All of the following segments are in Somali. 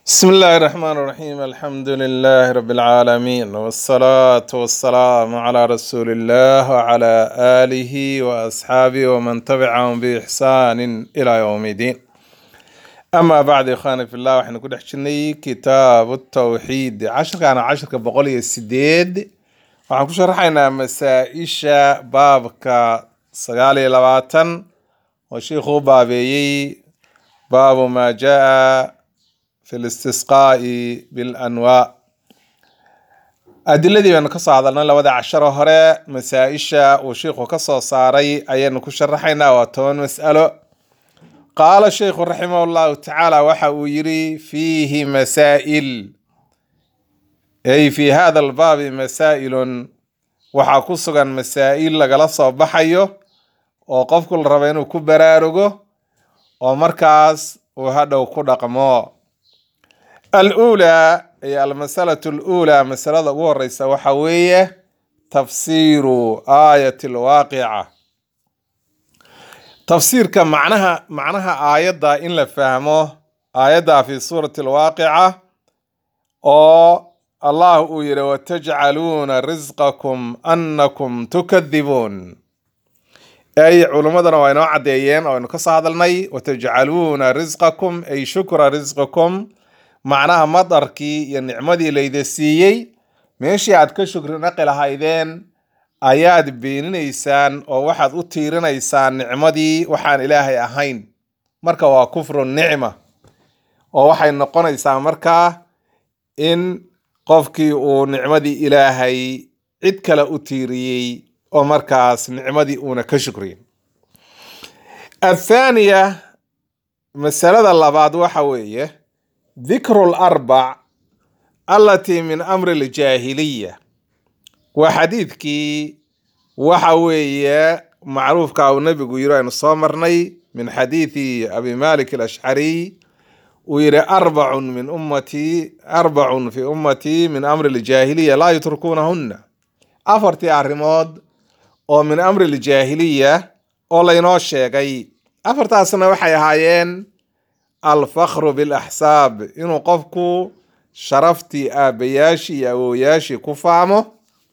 بسم الله الرحمن الرحيم الحمد لله رب العالمين والصلاة والسلام على رسول الله وعلى آله وأصحابه ومن تبعهم بإحسان إلى يوم الدين. أما بعد إخواني في الله وحنا كنا حكينا كتاب التوحيد كان عشر كبقولي السديد وحنا شرحنا مسائش بابك سقالي لباتن وشيخ بابي باب ما جاء في الاستسقاء بالأنواع أدلة أن كصعدنا لو وضع عشرة هراء مسائشة وشيخ وكسر صاري أين كشرحنا وتون مسألة. قال الشيخ رحمه الله تعالى وحويري فيه مسائل، أي في هذا الباب مسائل وحكسر مسائل لجلس بحيه وقف كل ربين وكبرارجه ومركز وهذا وكل رقمه. الأولى هي المسألة الأولى مسألة ورئيس وحوية تفسير آية الواقعة. تفسير كم معناها آية دا إن لفهمه آية دا في سورة الواقعة أو الله يرى وتجعلون رزقكم أنكم تكذبون، أي علماء وين عديين أو نقص هذا المي وتجعلون رزقكم أي شكر رزقكم معناها مطركي يا نعمدي ليدسيي ماشي عاد كشكر نقل هايدين آيات بينيسان أو واحد أتيرنيسان نعمدي وحان إلهي أهين مركا وكفر النعمة أو واحد نقونيسان مركا إن قفكي أو نعمدي إلهي إدكلا أتيريي أو مركاس نعمدي أونا كشكرين. الثانية مسألة الله بعد وحوية ذكر الأربع التي من أمر الجاهلية، وحديثك وحوية معروف كأو النبي يرى أن صامرني من حديث أبي مالك الأشعري ويرى أربع في أمتي من أمر الجاهلية لا يتركونهن. أفرتي عرمود ومن أمر الجاهلية أولا ينوشي أفرتها سنة وحي هايين الفخر بالأحساب إنه قفكو شرفتي آبياشي أوياشي كفامه.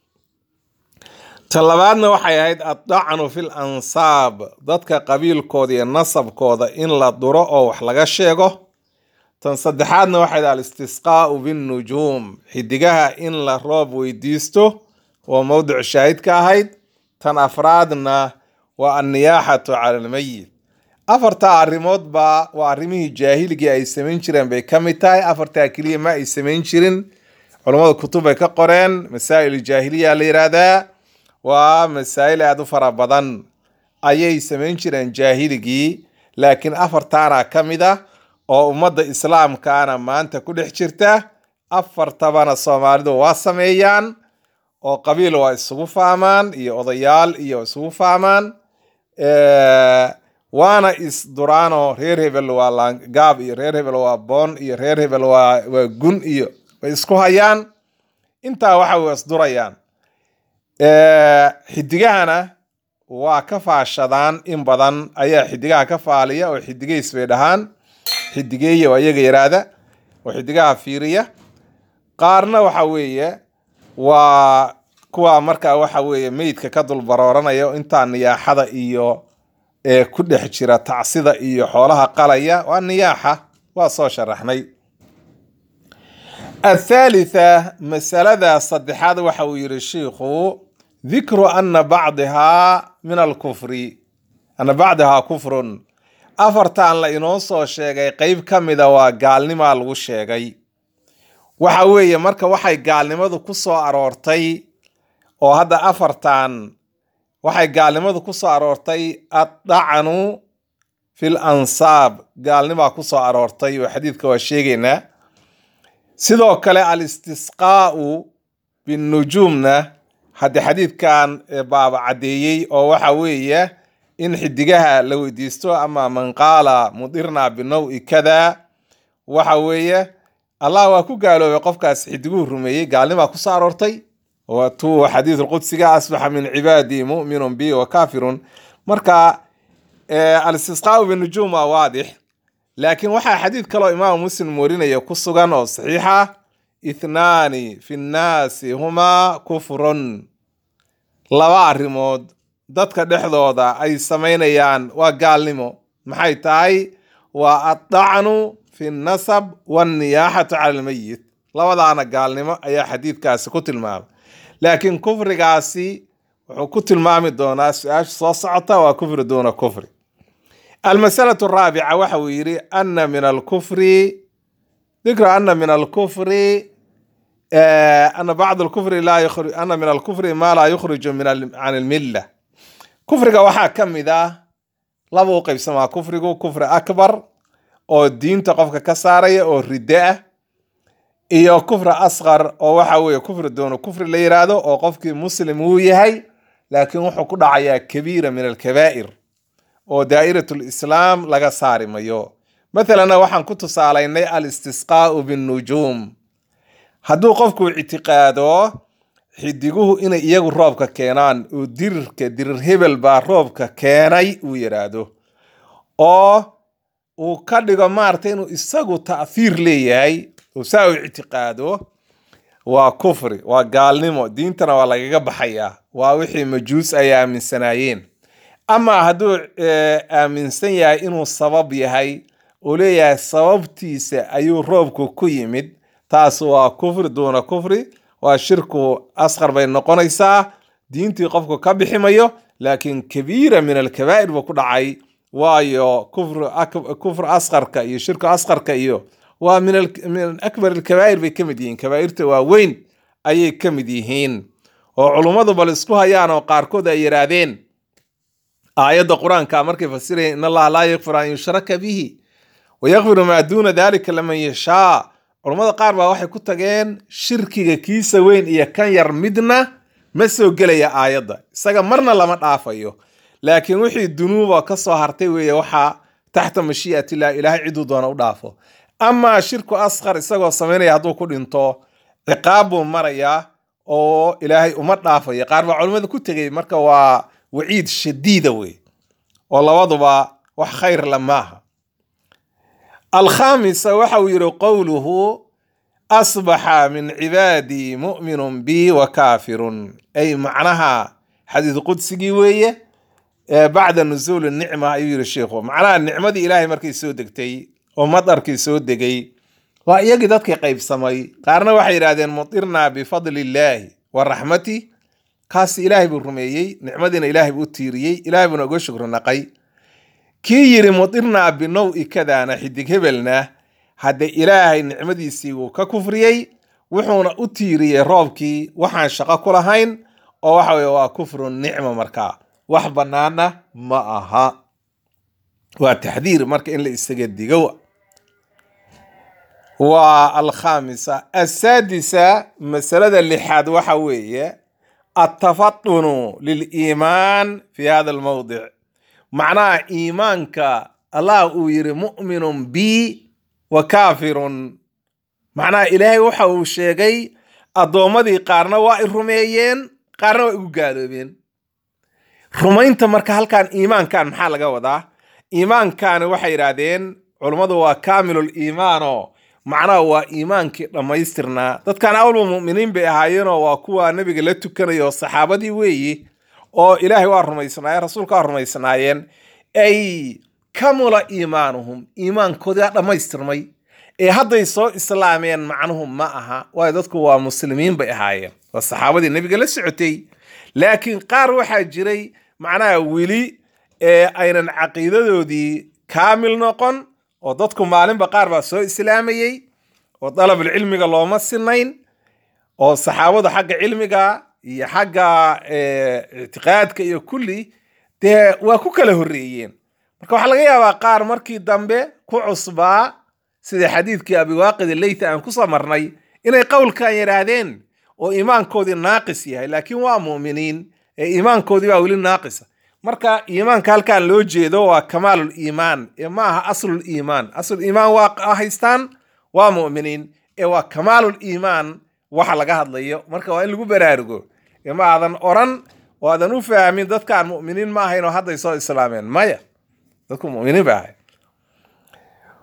طلباتنا وحي هيد الطعن في الأنصاب ضدك قبيل كودي النصب كودا إن لا ضراء وحلقا الشيغو. تنصدحاتنا وحي الاستسقاء بالنجوم حدقها إن لا روب ويديستو وموضع الشاهد كاهيد. تنافرادنا والنياحة على الميت. أفرتا الريمود با وارميه جاهلي أي سمين شرين بكمتاي أفرتا كلية ما أي سمين شرين علماء الكتب كقرين مسائل الجاهلية الإرادة ومسائل أدو فرابضان أي سمين شرين جاهلي، لكن أفرتانا كمدا أو أمد الإسلام كان ما أنت كل حشرته أفرتا بانا الصومالدو واسميان أو قبيل واسوف أمان إيو ضيال إيو سوف أمان وانا isduraano reer hebel waa laangaab iyo reer hebel waa boon iyo reer hebel waa gun iyo way isku hayaan intaa waxa way isdurayaan. Xidigahana waa ka faashadaan in badan ayaa xidigaha ka faaliya oo xidigeys bay dhahaan xidigeeyo ayaga yiraahda oo xidigaha fiiriya. qaarna waxa weeye waa kuwa marka waxa weeye meydka ka dul barooranaya inta niyaaxada iyo ku dhex jira tacsida iyo xoolaha qalaya waa niyaaxa waa soo sharaxnay. الثالثة مسألة صدحات وحوير الشيخ ذكر أن بعضها من الكفر أن بعضها كفر. أفرتان لإنوصو الشيغي قيب كمدا وقالني ما لغو الشيغي وحوية مركا وحي قالني ماذا كسو أرورتي وهذا أفرتان waxay gaalnimadu ku soo aroortay adacanu fil ansaab gaalnima ku soo aroortay oo xadiidka waa sheegaynaa. sidoo kale al istisqaa'u bin nujumna hadda xadiidkan baaba cadeeyay oo waxa weeye in xidigaha la weydiisto ama man qaala mudirna binawi kada waxa weeye Allah waa ku gaaloobay qofkaas xidiguhu rumeeyay gaalnima ku soo aroortay. وتو حديث القدس أصبح من عبادي مؤمن بي وكافر مركا الاستسقاء بالنجوم واضح laakiin waxaa xadiid kaloo imaamu muslim warinaya ku sugan oo saxiixa ithnaani fi nnaasi humaa kufrun laba arrimood dadka dhexdooda ay samaynayaan waa gaalnimo maxay tahay waa addacnu fi nasab wanniyaaxatu cala almayit labadaana gaalnimo ayaa xadiidkaasi ku tilmaamay laakiin kufrigaasi wuxuu ku tilmaami doonaa su-aasha soo socota waa kufri duuna kufri المسألة الرابعة وحويري أن من الكفر ذكر أن من الكفر أن بعض الكفر لا يخرج أن من الكفر ما لا يخرج عن الملة كفر وحا كم إذا لابو قيب سما كفر أكبر أو الدين تقفك كسارية أو الرداء إيو كفر أصغر أو وحوي كفر دون كفر اللي يرادو أو قفك مسلم ويهي لكن وحو كدعيا كبيرة من الكبائر oo daa'iratul islaam laga saari mayo مثلا waxaan ku tusaalaynay al-istisqaa'u bin-nujuum hadduu qofku ictiqaado xidiguhu inay iyagu roobka keenaan oo dirir hebel baa roobka keenay uu yiraahdo oo uu ka dhigo maartay inuu isagu ta'fiir leeyahay oo saa uu ictiqaado waa kufri waa gaalnimo diintana waa lagaga baxaya waa wixii majuus ay aaminsanaayeen ama hadduu aaminsan yahay inuu sabab yahay oo leeyahay sababtiisa ayuu roobku ku yimid taas waa kufri duuna kufri waa shirku asqar bay noqonaysaa diintii qofku ka biximayo laakiin kabiira min alkabaa'ir buu ku dhacay waayo kufr asqarka iyo shirku asqarka iyo waa min akbar alkabaa'ir bay ka mid yihiin kabaa'irta waa weyn ayay ka mid yihiin oo culummadu bal isku hayaan oo qaarkood ay yiraahdeen aayadda quraanka markay fasirayeen in allaha laa yaghfiru an yushraka bihi wa yaghfiru ma duuna dhalika liman yashaa culimada qaar baa waxay ku tageen shirkiga kiisa weyn iyo kan yar midna ma soo gelaya aayadda isaga marna lama dhaafayo laakiin wixii dunuuba ka soo hartay weeye waxa taxta mashii'ati ilaahay ciduu doona u dhaafo ama shirku asqar isagoo sameynaya hadduu ku dhinto ciqaab buu maraya oo ilaahay uma dhaafayo qaar baa culimada ku tegay marka waa وعيد شديدة وي والله وضبا وخير لماها الخامسة وحوير قوله أصبح من عبادي مؤمن بي وكافر أي معناها حديث قدسي ويه بعد نزول النعمة أيها الشيخ معناها النعمة دي إلهي مركي سودكتي ومطر كي سودكي ويجدتك قيب سمي قارنا وحي رادين مطرنا بفضل الله ورحمته kaas ilaahay buu rumeeyay nicmadina ilaahay buu tiiriyay ilaahay buu uga shukr naqay kii yiri mudirna binawi kadana xidig hebelna hada ilaahay nicmadiisii uu ka kufriyay wuxuuna u tiiriyay roobkii waxaan shaqo ku lahayn oo waxa weeye waa kufru nicma marka wax banaana ma aha waa taxdiir marka in la isaga digo waa al-khamisa as-sadisa masalada lixaad waxa weeye التفطن للإيمان في هذا الموضع معناه إيمانك الله يري مؤمن بي وكافر معناه إلهي وحو الشيغي الضومدي قارنا وإرميين قارنا وإقالبين رمين تمرك هل كان إيمان كان محال قوضا إيمان كان وحي رادين علماء كامل الإيمان معناه waa iimaankii dhameystirnaa dadkan awalba muuminiin bay ahaayeen oo waa kuwa nabiga la tukanayo saxaabadii weeyi oo ilaahay waa rumaysnaayeen rasuulka waa rumaysnaayeen ay kamula iimaanuhum iimaankoodii dhameystirmay ee hadday soo islaameen macnuhum ma aha waa dadku waa muslimiin bay ahaayeen waa saxaabadii nabiga la socotay laakiin qaar waxa jiray macnaha wili aynan caqiidadoodii kaamil noqon oo dadku maalinba qaar baa soo islaamayay oo dalab cilmiga looma sinayn oo saxaabada xagga cilmiga iyo xagga i'tiqaadka iyo kulli dee waa ku kala horeeyeen marka waxa laga yaabaa qaar markii dambe ku cusbaa sida xadiidkii Abi Waaqid al-Laythi aan ku soo marnay inay qowlkan yiraahdeen oo iimaankoodii naaqis yahay laakiin waa muuminiin ee iimaankoodii waa wali naaqisa marka iimaanka halkan loo jeedo waa kamaalul iimaan ee ma aha aslul iimaan waa haystaan waa muuminiin ee waa kamaalul iimaan waxa laga hadlayo marka waa in lagu baraarugo ee ma aadan oran oo aadan u fahmin dadkaan muuminiin ma ahayn oo hadday soo islaameen maya dadku muuminiin baa ahay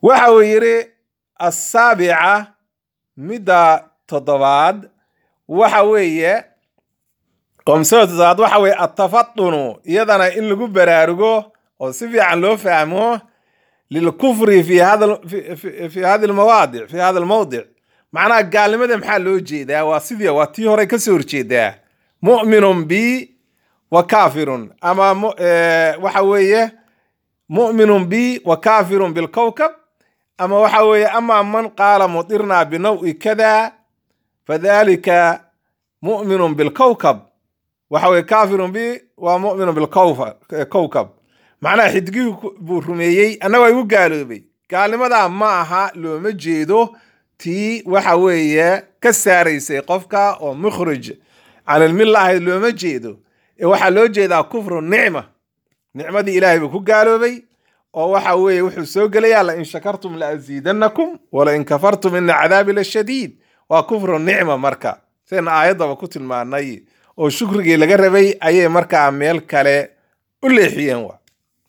waxa uu yidhi asaabica midda toddobaad waxa weeye oo masalada toddobaad waxa weeye attafadunu iyadana in lagu baraarugo oo si fiican loo fahmo lilkufri fi hadi almawaadic fi hada almawdic macnaha gaalnimada maxaa loo jeedaa waa sidii waa tii hore kasoo horjeedaa mu'minun bi wa kaafirun ama waxa weeye mu'minun bi wa kaafirun bilkowkab ama waxa weeye ama man qaala mudirna binawi kada fadhalika mu'minun bilkowkab waxa weeye kaafirun bi waa mu'minun bilkowkab macnaha xidigii buu rumeeyey annaga igu gaaloobay gaalnimadaa ma aha looma jeedo tii waxa weeye ka saaraysay qofka oo mukhrij can ilmilla ahayd looma jeedo ee waxaa loo jeedaa kufru nicma nicmadii ilaahay buu ku gaaloobay oo waxa weeye wuxuu soo gelayaa la in shakartum la aziidannakum wala in kafartum ina cadaabi lashadiid waa kufru nicma marka sidayna aayaddaba ku tilmaanay oo shukrigii laga rabay ayay markaa meel kale u leexiyeen wa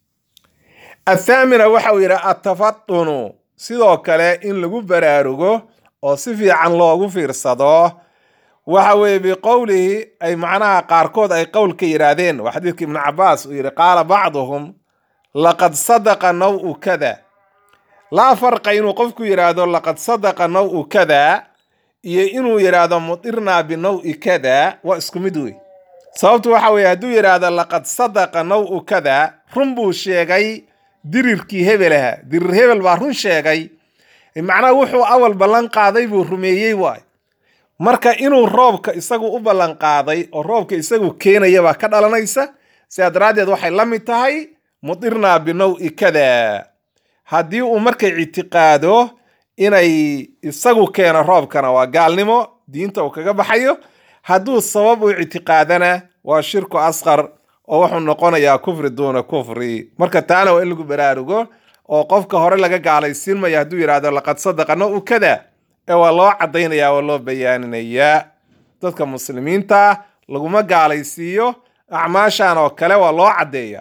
athaamina waxa uu yidhi attafadunu sidoo kale in lagu baraarugo oo si fiican loogu fiirsado waxa weeye biqowlihi ay macnaha qaarkood ay qowlka yidhaahdeen waa xadiidka ibnu cabaas uu yidhi qaala bacduhum laqad sadaqa naw kada laa farqa inuu qofku yidhaahdo laqad sadaqa naw kada iyo inuu yidhaahdo mudirnaa binawi kada waa isku mid wey sababtu waxa weeye hadduu yidhaahdo laqad sadaqa naw kada run buu sheegay dirirkii hebelaha dirir hebel baa run sheegay macnaha wuxuu awal ballan qaaday buu rumeeyey waay marka inuu roobka isagu u ballan qaaday oo roobka isagu keenaya baa ka dhalanaysa sidaa daraaddeed waxay la mid tahay mudirnaa binawi kada haddii uu markay ictiqaado inay isagu keeno roobkana waa gaalnimo diinta uu kaga baxayo hadduu sabab u ictiqaadana waa shirku asqar oo wuxuu noqonayaa kufri duuna kufri marka taana waa in lagu baraarugo oo qofka hore laga gaalaysiin maya hadduu yidhaahdo laqad sadaqa naw kada ee waa loo caddaynaya waa loo bayaaninayaa dadka muslimiinta laguma gaalaysiiyo acmaashan oo kale waa loo caddeeya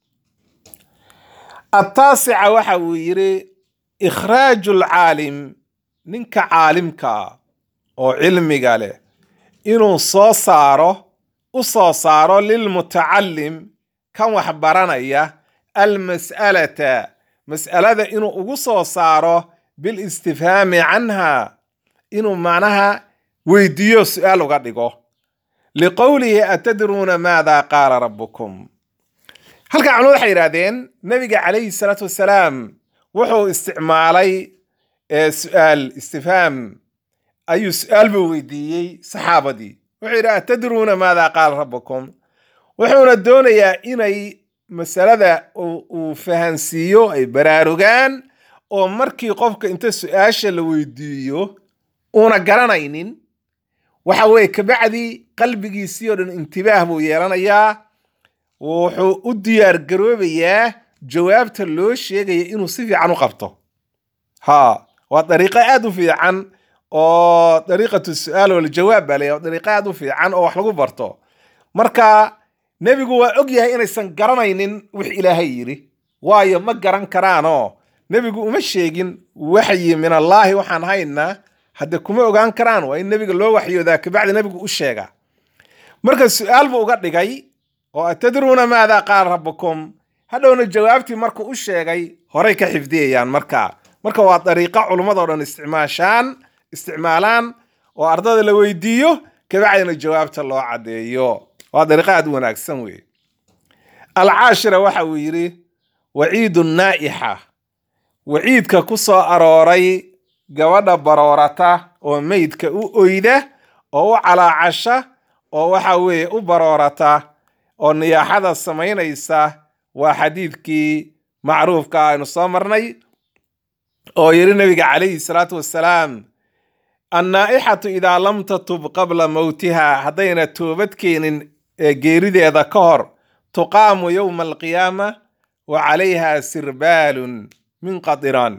attaasica waxa uu yidhi ikhraaju lcaalim ninka caalimka oo cilmiga leh inuu u soo saaro lilmutacalim kan wax baranaya almas'alata mas'alada inuu ugu soo saaro bilistifhaami canha inuu macnaha weydiiyo su-aal uga dhigo liqowlihi atadruuna maada qaala rabbukum halka culimadu waxay yidhahdeen nabiga calayhi salaatu wassalaam wuxuu isticmaalay su-aal istifhaam ayuu su-aal buu weydiiyey saxaabadii wuxuu yidhi atadruuna maada qaala rabbukum wuxuuna doonayaa inay masalada uu fahansiiyo ay baraarugaan oo markii qofka inta su-aasha la weydiiyo uuna garanaynin waxa weeye kabacdi qalbigiisii oo dhan intibaah buu yeelanayaa wuxuu u diyaar garoobayaa jawaabta loo sheegaya inuu si fiican u qabto waa dariiqo aad u fiican oo dariiqatu su-aal waljawaab baa leeyahay dariiqo aad u fiican oo wax lagu barto marka nebigu waa og yahay inaysan garanaynin wix ilaahay yidhi waayo ma garan karaanoo nebigu uma sheegin waxyi min allaahi waxaan haynaa hadde kuma ogaan karaan waa in nebiga loo waxyoodaa kabacdi nebigu u sheega marka su-aal buu uga dhigay oo atadruuna maada qaala rabbukum hadhowna jawaabtii markuu u sheegay horay ka xifdiyayaan marka waa dariiqo culummadoo dhan isticmaalaan oo ardada la weydiiyo kabacdina jawaabta loo caddeeyo waa dariiqo aad u wanaagsan wey alcaashira waxa uu yidhi waciidu naa'ixa waciidka ku soo arooray gabadha baroorata oo meydka u oyda oo u calaacasha oo waxa weeye u baroorata oo niyaaxada samaynaysa waa xadiidkii macruufka aynu soo marnay oo yidhi nabiga calayhi salaatu wassalaam annaa'ixatu idaa lam tatub qabla mowtiha haddayna toobad keenin geerideeda ka hor tuqaamu yowma alqiyaama wa calayha sirbaalun min qadiran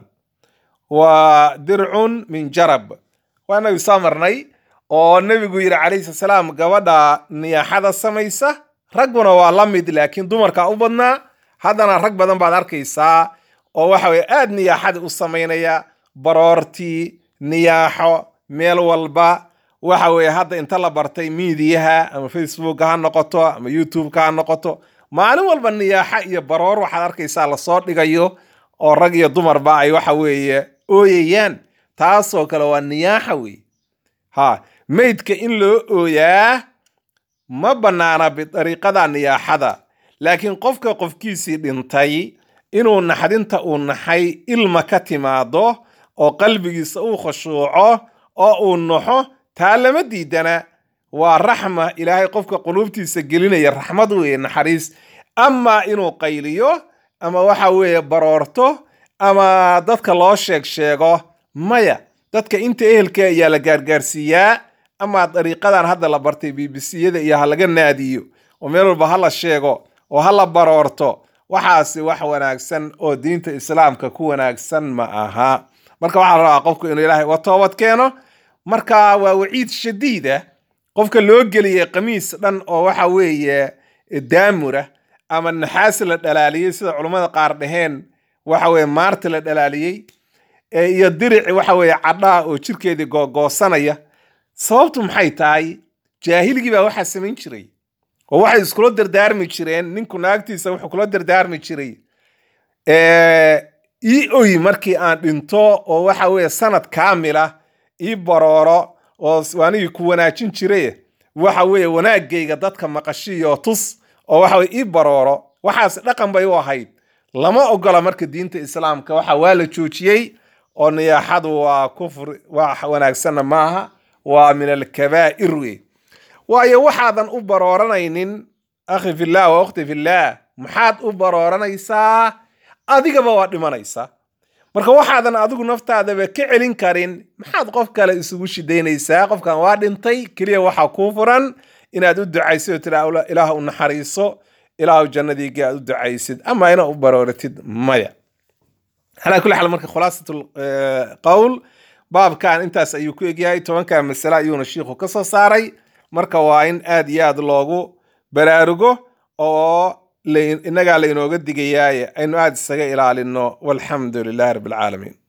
wa dircun min jarab waa nabi soo marnay oo nebigu yidhi calayhi salaam gabadha niyaaxada samaysa ragguna waa la mid laakiin dumarkaa u badnaa haddana rag badan baad arkaysaa oo waxa weye aad niyaaxadii u samaynaya baroortii niyaaxo meel walba waxa weye hadda inta la bartay miidiyaha ama facebook ha noqoto ama youtube-ka ha noqoto maalin walba niyaaxa iyo baroor waxaad arkaysaa lasoo dhigayo oo rag iyo dumarba ay waxa weeye ooyayaan taasoo kale waa niyaaxa wey ha meydka in loo ooyaa ma banaana bidariiqada niyaaxada laakiin qofkiisii dhintay inuu naxdinta uu naxay ilma ka timaado oo qalbigiisa uu khushuuco oo uu naxo taa lama diidana waa raxma ilaahay qofka quluubtiisa gelinaya raxmad weeye naxariis ama inuu qayliyo ama waxa weeye baroorto ama dadka loo sheego maya dadka inta ehelka ayaa la gaargaarsiiyaa ama dariiqadan hadda la bartay BBC-yada iyo ha laga naadiyo oo meel walba ha la sheego oo ha la baroorto waxaasi wax wanaagsan oo diinta islaamka ku wanaagsan ma aha marka waxaa la rabaa qofku inuu ilaahay uga toobad keeno marka waa waciid shadiida qofka loo geliyay qamiis dhan oo waxa weeye daamura ama naxaas la dhalaaliyey sida culimmada qaar dhaheen waxa weeye maarta la dhalaaliyey iyo dirici waxa weeye cadhaa oo jirkeedii googoosanaya sababtu maxay tahay jaahiligii baa waxaa samayn jiray oo waxay iskula dardaarmi jireen ninku naagtiisa wuxuu kula dardaarmi jiray ii oy markii aan dhinto oo waxa weeye sanad kaamila ii barooro oo waanigii ku wanaajin jiray waxa weeye wanaagayga dadka maqashiyo tus oo waxa weeye ii barooro waxaas dhaqan bay u ahayd lama ogola marka diinta islaamka waxa waa la joojiyey oo niyaaxadu waa kufr wax wanaagsanna maaha waa min alkabaa'ir wey waayo waxaadan u barooranaynin akhi fillah wa ukhti fillah maxaad u barooranaysaa adigaba waa dhimanaysa marka waxaadan adigu naftaadaba ka celin karin maxaad qof kale isugu shidaynaysaa qofkan waa dhintay keliya waxaa kuu furan inaad u ducaysid oo tiraa ilaah u naxariiso ilaahu jannadiiga aad u ducaysid ama ina u barooratid maya على كل حال مركز خلاصة القول باب كان انتاس ايو كويقياي طبعا كان مسألة ايون الشيخ وقصة ساري مركز واين اد ياد لوغو براروغو او انقا لينو قد ديقياي انو اد السقا الى والحمد لله رب العالمين